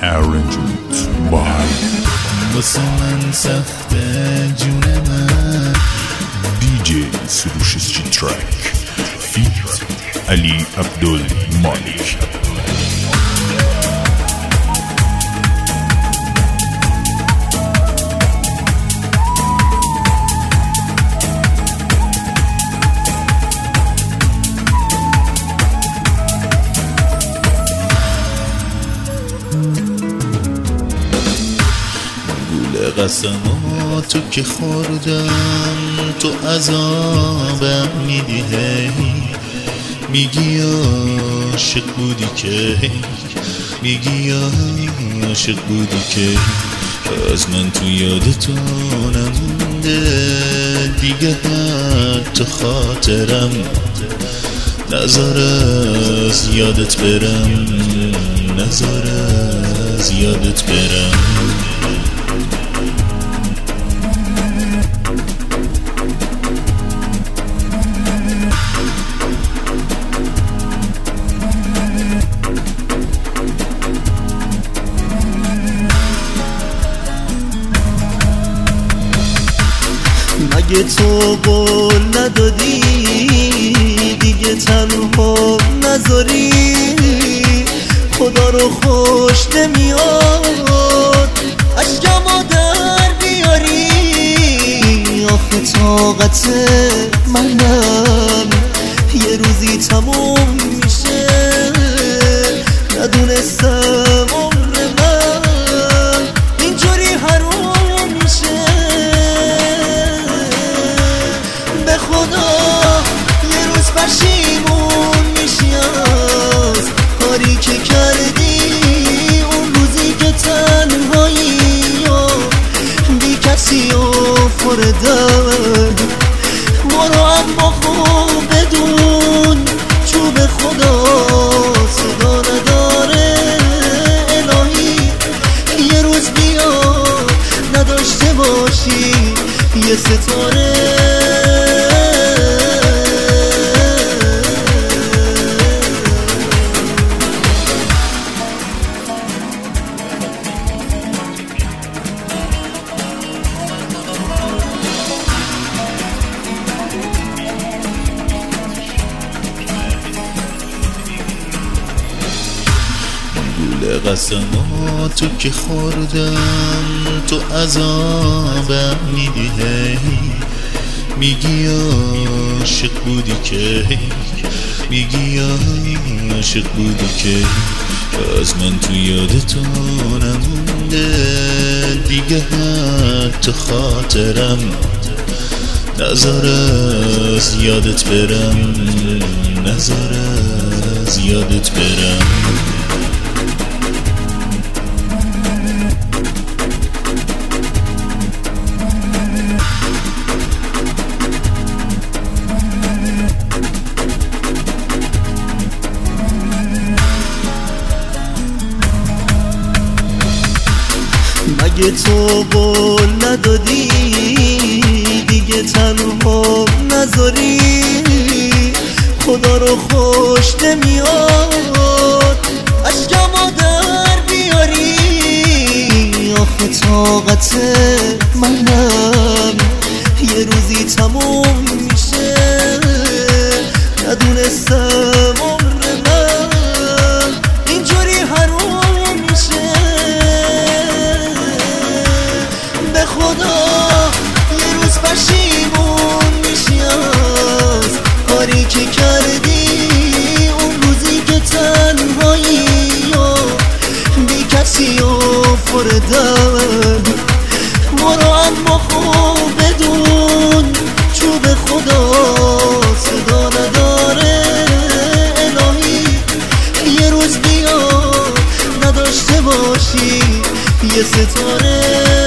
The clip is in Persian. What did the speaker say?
Arrangement by واسه من سخته جون من DJ سروشسچی ترک فیت علی عبدالمالک. قسماتو که خوردم تو عذابم میدی، میگی عاشق بودی که، میگی عاشق بودی که از من تو یادتو نمونده دیگه، حتی خاطرم نذار از یادت برم، نذار از یادت برم. مگه تو قول ندادی دیگه تنها نذاری؟ خدا رو خوش نمیاد اشکمو در بیاری؟ آخه طاقت منم یه روزی تموم میشه، ندونستم عمر من اینجوری حروم میشه. به خدا یه روز پشیمون میشی از کاری که کردی، اون روزی که تنهایی و بی کسی افتادم. برو اما خوب بدون چوب خدا صدا نداره، الهی یه روز بیا نداشته باشی یه ستاره. قسماتو که خوردم تو عذابم میدی، میگی عاشق بودی که، میگی عاشق بودی که از من تو یادتو نمونده دیگه، حتی خاطرم نذار از یادت برم، نذار از یادت برم. مگه تو قول ندادی دیگه تنها نذاری؟ خدا رو خوش نمیاد اشکمو در بیاری؟ آخه طاقت منم یه روزی تموم میشه، ندونستم عمر من اینجوری حروم میشه. به خدا یه روز پشیمون میشی از کاری که کردی، اون روزی که تنهایی و بی کسی افتادم. برو اما خوب بدون چوب خدا صدا نداره، الهی یه روز بیا نداشته باشی یه ستاره.